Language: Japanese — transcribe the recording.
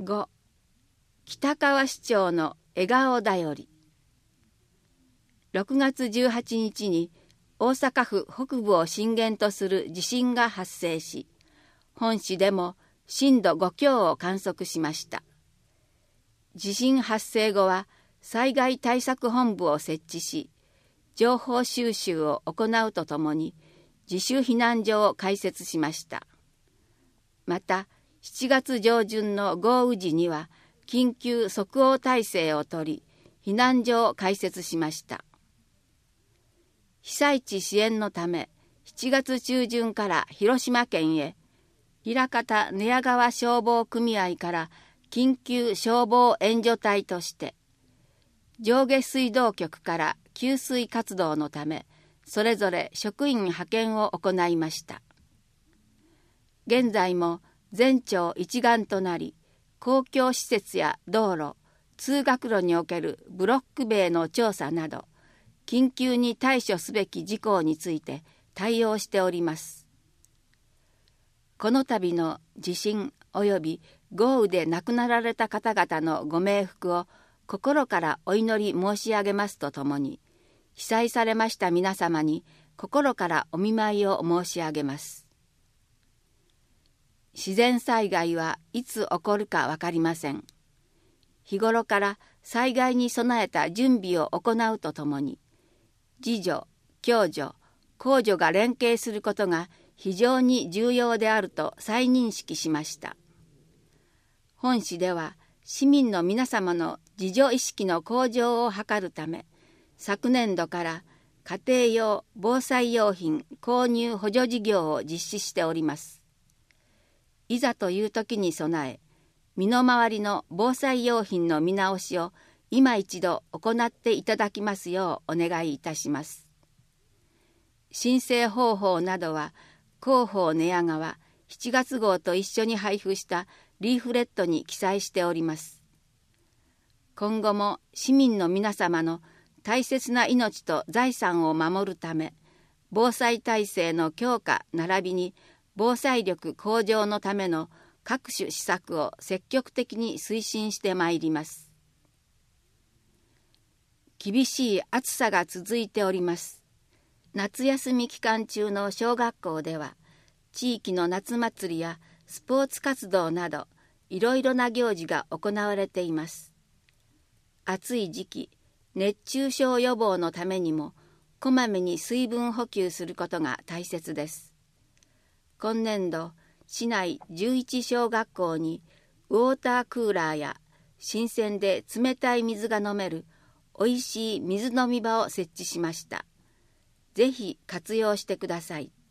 5、北川市長の笑顔だより。6月18日に大阪府北部を震源とする地震が発生し、本市でも震度5強を観測しました。地震発生後は災害対策本部を設置し、情報収集を行うとともに自主避難所を開設しました。また、7月上旬の豪雨時には緊急即応体制を取り、避難所を開設しました。被災地支援のため、7月中旬から広島県へ、枚方寝屋川消防組合から緊急消防援助隊として、上下水道局から給水活動のため、それぞれ職員派遣を行いました。現在も全庁一丸となり、公共施設や道路、通学路におけるブロック塀の調査など、緊急に対処すべき事項について対応しております。この度の地震及び豪雨で亡くなられた方々のご冥福を心からお祈り申し上げますとともに、被災されました皆様に心からお見舞いを申し上げます。自然災害はいつ起こるか分かりません。日頃から災害に備えた準備を行うとともに、自助、共助、公助が連携することが非常に重要であると再認識しました。本市では市民の皆様の自助意識の向上を図るため、昨年度から家庭用防災用品購入補助事業を実施しております。いざという時に備え、身の回りの防災用品の見直しを今一度行っていただきますようお願いいたします。申請方法などは広報寝屋川7月号と一緒に配布したリーフレットに記載しております。今後も市民の皆様の大切な命と財産を守るため、防災体制の強化並びに防災力向上のための各種施策を積極的に推進してまいります。厳しい暑さが続いております。夏休み期間中の小学校では、地域の夏祭りやスポーツ活動など、いろいろな行事が行われています。暑い時期、熱中症予防のためにも、こまめに水分補給することが大切です。今年度、市内11小学校にウォータークーラーや新鮮で冷たい水が飲めるおいしい水飲み場を設置しました。ぜひ活用してください。